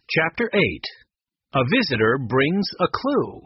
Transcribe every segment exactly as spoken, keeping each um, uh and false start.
Chapter eight. A Visitor Brings a Clue.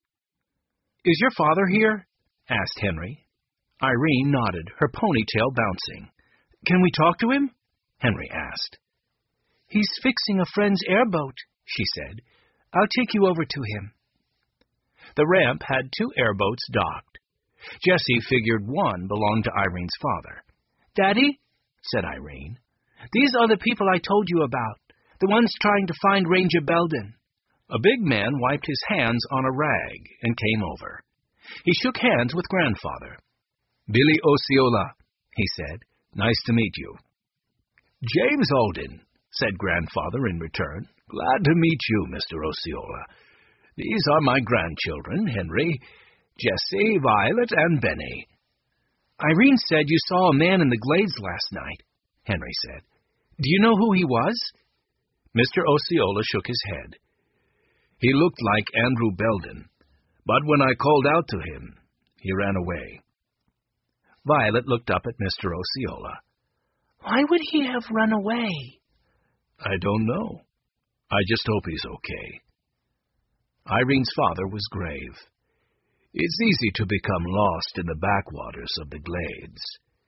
"Is your father here?" asked Henry. Irene nodded, her ponytail bouncing. "Can we talk to him?" Henry asked. "He's fixing a friend's airboat," she said. "I'll take you over to him." The ramp had two airboats docked. Jessie figured one belonged to Irene's father. "Daddy," said Irene, "these are the people I told you about, the ones trying to find Ranger Belden." A big man wiped his hands on a rag and came over. He shook hands with Grandfather. "Billy Osceola," he said. "Nice to meet you." "James Alden," said Grandfather in return. "Glad to meet you, Mister Osceola. These are my grandchildren, Henry, Jessie, Violet, and Benny." "Irene said you saw a man in the glades last night," Henry said. "Do you know who he was?" Mister Osceola shook his head. "He looked like Andrew Belden, but when I called out to him, he ran away." Violet looked up at Mister Osceola. "Why would he have run away?" "I don't know. I just hope he's okay." Irene's father was grave. "It's easy to become lost in the backwaters of the glades."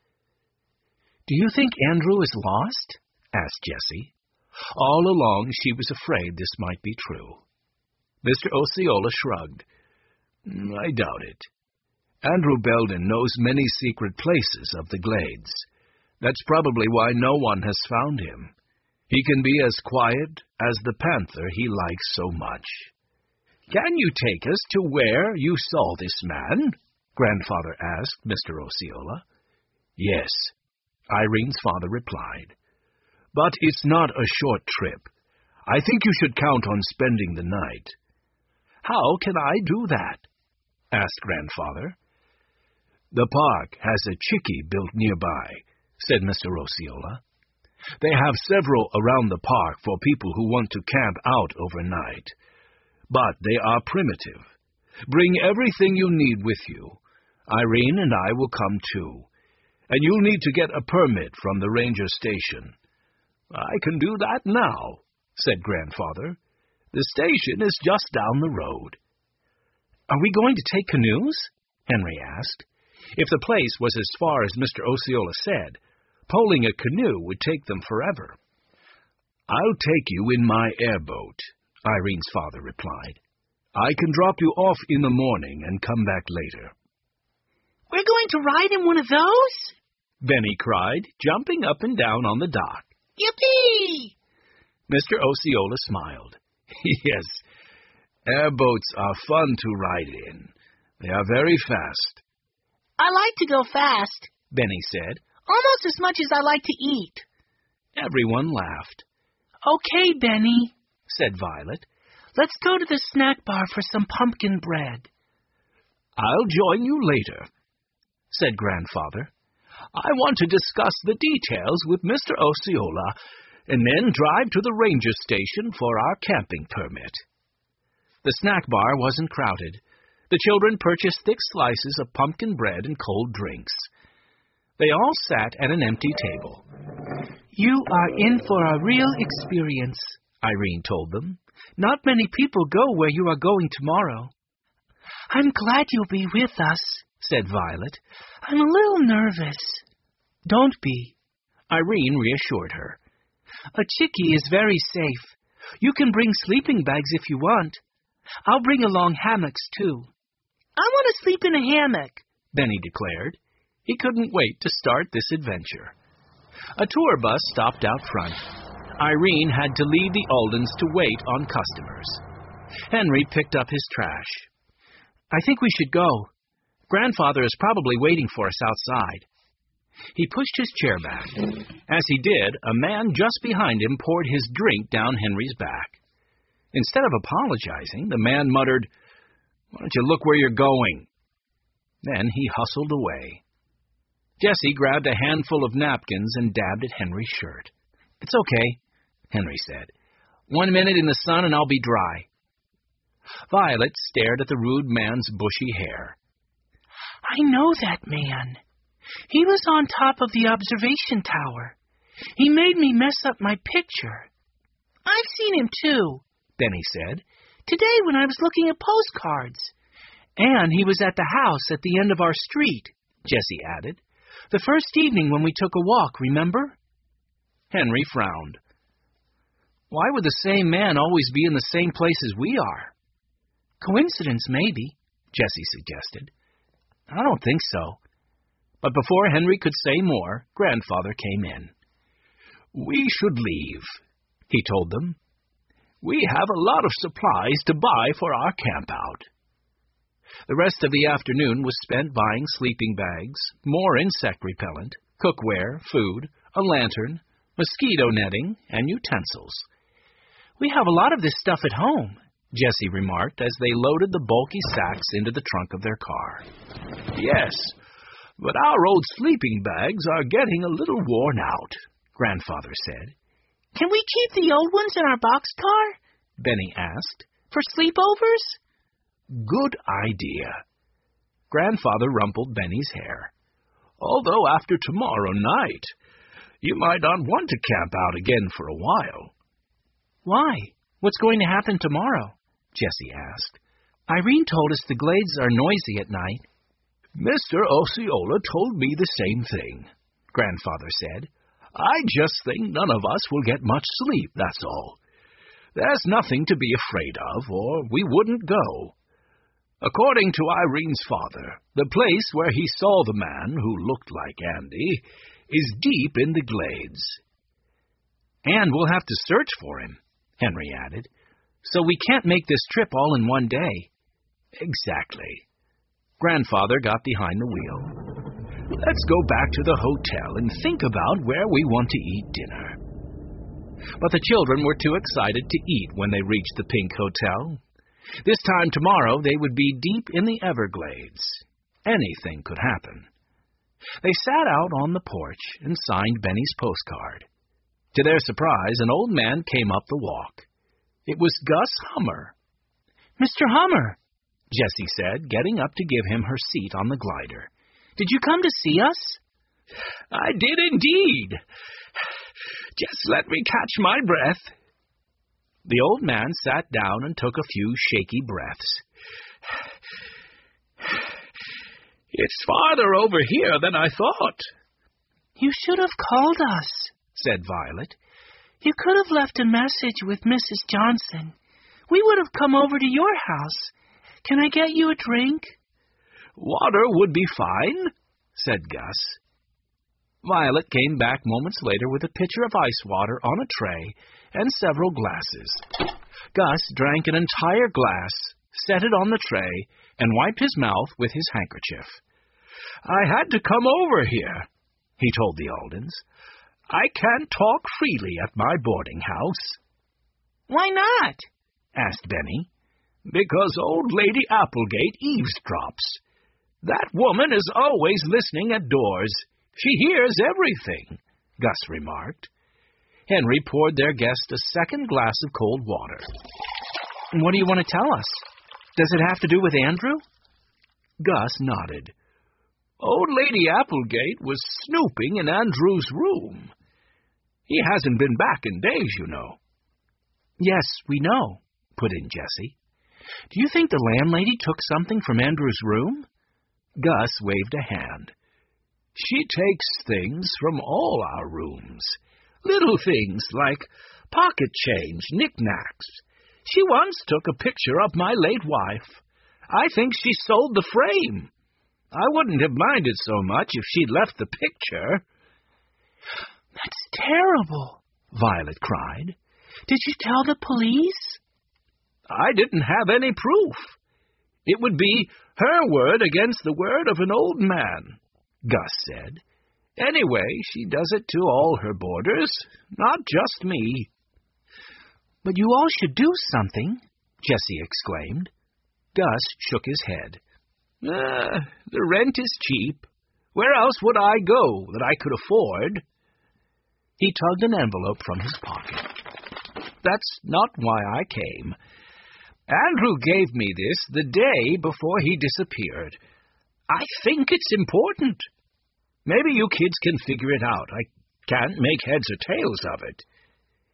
"Do you think Andrew is lost?" asked Jessie. All along she was afraid this might be true. Mister Osceola shrugged. "I doubt it. Andrew Belden knows many secret places of the glades. That's probably why no one has found him. He can be as quiet as the panther he likes so much." "Can you take us to where you saw this man?" Grandfather asked Mister Osceola. "Yes," Irene's father replied. "But it's not a short trip. I think you should count on spending the night." "How can I do that?" asked Grandfather. "The park has a chickee built nearby," said Mister Osceola. "They have several around the park for people who want to camp out overnight. But they are primitive. Bring everything you need with you. Irene and I will come too. And you'll need to get a permit from the ranger station." "I can do that now," said Grandfather. "The station is just down the road." "Are we going to take canoes?" Henry asked. If the place was as far as Mister Osceola said, poling a canoe would take them forever. "I'll take you in my airboat," Irene's father replied. "I can drop you off in the morning and come back later." "We're going to ride in one of those?" Benny cried, jumping up and down on the dock. "Yippee!" Mister Osceola smiled. "Yes, airboats are fun to ride in. They are very fast." "I like to go fast," Benny said. "almost as much as I like to eat." Everyone laughed. "Okay, Benny," said Violet. "Let's go to the snack bar for some pumpkin bread." "I'll join you later," said Grandfather. "I want to discuss the details with Mister Osceola and then drive to the ranger station for our camping permit." The snack bar wasn't crowded. The children purchased thick slices of pumpkin bread and cold drinks. They all sat at an empty table. "You are in for a real experience," Irene told them. "Not many people go where you are going tomorrow." "I'm glad you'll be with us," said Violet. "I'm a little nervous." "Don't be," Irene reassured her. "A chickee is very safe. You can bring sleeping bags if you want. I'll bring along hammocks, too." "I want to sleep in a hammock," Benny declared. He couldn't wait to start this adventure. A tour bus stopped out front. Irene had to leave the Aldens to wait on customers. Henry picked up his trash. "I think we should go. Grandfather is probably waiting for us outside." He pushed his chair back. As he did, a man just behind him poured his drink down Henry's back. Instead of apologizing, the man muttered, "Why don't you look where you're going?" Then he hustled away. Jessie grabbed a handful of napkins and dabbed at Henry's shirt. "It's okay," Henry said. "One minute in the sun and I'll be dry." Violet stared at the rude man's bushy hair. "I know that man. He was on top of the observation tower. He made me mess up my picture." "I've seen seen him, too, Benny said. Today when I was looking at postcards. And he was at the house at the end of our street, Jessie added. The first evening when we took a walk, remember? Henry frowned. Why would the same man always be in the same place as we are? Coincidence, maybe, Jessie suggested. I don't think so. But before Henry could say more, Grandfather came in. We should leave, he told them. We have a lot of supplies to buy for our camp-out. The rest of the afternoon was spent buying sleeping bags, more insect repellent, cookware, food, a lantern, mosquito netting, and utensils. We have a lot of this stuff at home, Jessie remarked as they loaded the bulky sacks into the trunk of their car. Yes, but our old sleeping bags are getting a little worn out, Grandfather said. Can we keep the old ones in our boxcar? Benny asked. For sleepovers? Good idea. Grandfather rumpled Benny's hair. Although after tomorrow night, you might not want to camp out again for a while. Why? What's going to happen tomorrow? Jessie asked. Irene told us the glades are noisy at night. Mister Osceola told me the same thing, Grandfather said. I just think none of us will get much sleep, that's all. There's nothing to be afraid of, or we wouldn't go. According to Irene's father, the place where he saw the man who looked like Andy is deep in the glades. And we'll have to search for him, Henry added. So we can't make this trip all in one day. Exactly. Grandfather got behind the wheel. Let's go back to the hotel and think about where we want to eat dinner. But the children were too excited to eat when they reached the Pink Hotel. This time tomorrow they would be deep in the Everglades. Anything could happen. They sat out on the porch and signed Benny's postcard. To their surprise, an old man came up the walk. It was Gus Hummer. Mister Hummer, Jessie said, getting up to give him her seat on the glider. Did you come to see us? I did indeed. Just let me catch my breath. The old man sat down and took a few shaky breaths. It's farther over here than I thought. You should have called us, said Violet. You could have left a message with Missus Johnson. We would have come over to your house. Can I get you a drink? Water would be fine, said Gus. Violet came back moments later with a pitcher of ice water on a tray and several glasses. Gus drank an entire glass, set it on the tray, and wiped his mouth with his handkerchief. I had to come over here, he told the Aldens. I can't talk freely at my boarding house. Why not? asked Benny. Because old Lady Applegate eavesdrops. That woman is always listening at doors. She hears everything, Gus remarked. Henry poured their guest a second glass of cold water. What do you want to tell us? Does it have to do with Andrew? Gus nodded. Old Lady Applegate was snooping in Andrew's room. He hasn't been back in days, you know. Yes, we know, put in Jessie. Do you think the landlady took something from Andrew's room? Gus waved a hand. She takes things from all our rooms. Little things like pocket change, knickknacks. She once took a picture of my late wife. I think she sold the frame. I wouldn't have minded so much if she'd left the picture. That's terrible, Violet cried. Did you tell the police? I didn't have any proof. It would be her word against the word of an old man, Gus said. Anyway, she does it to all her boarders, not just me. But you all should do something, Jessie exclaimed. Gus shook his head. Uh, the rent is cheap. Where else would I go that I could afford? He tugged an envelope from his pocket. That's not why I came. Andrew gave me this the day before he disappeared. I think it's important. Maybe you kids can figure it out. I can't make heads or tails of it.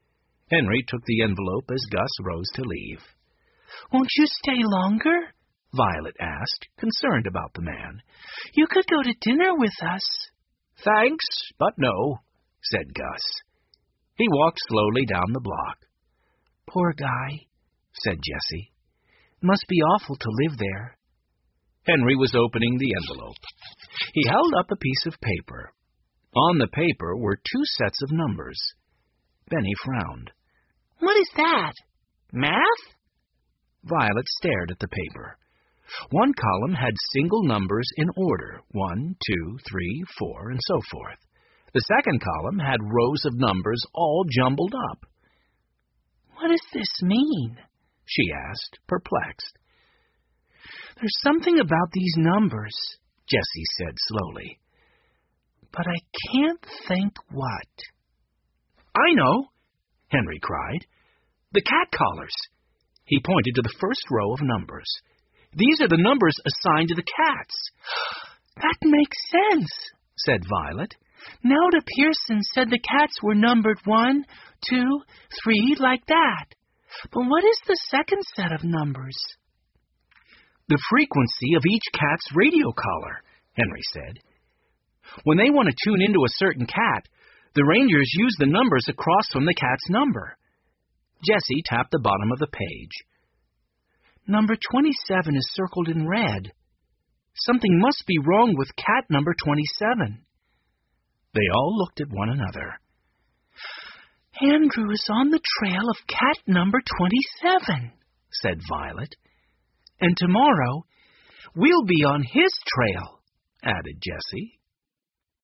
Henry took the envelope as Gus rose to leave. Won't you stay longer? Violet asked, concerned about the man. You could go to dinner with us. Thanks, but no, said Gus. He walked slowly down the block. Poor guy, said Jessie. Must be awful to live there. Henry was opening the envelope. He held up a piece of paper. On the paper were two sets of numbers. Benny frowned. What is that? Math? Violet stared at the paper. One column had single numbers in order, one, two, three, four, and so forth. The second column had rows of numbers all jumbled up. What does this mean? She asked, perplexed. There's something about these numbers, Jessie said slowly. But I can't think what. I know, Henry cried. The cat collars. He pointed to the first row of numbers. These are the numbers assigned to the cats. That makes sense, said Violet. Nelda Pearson said the cats were numbered one, two, three, like that. But what is the second set of numbers? The frequency of each cat's radio collar, Henry said. When they want to tune into a certain cat, the rangers use the numbers across from the cat's number. Jessie tapped the bottom of the page. Number twenty-seven is circled in red. Something must be wrong with cat number twenty-seven. They all looked at one another. Andrew is on the trail of cat number twenty-seven, said Violet. And tomorrow, we'll be on his trail, added Jessie.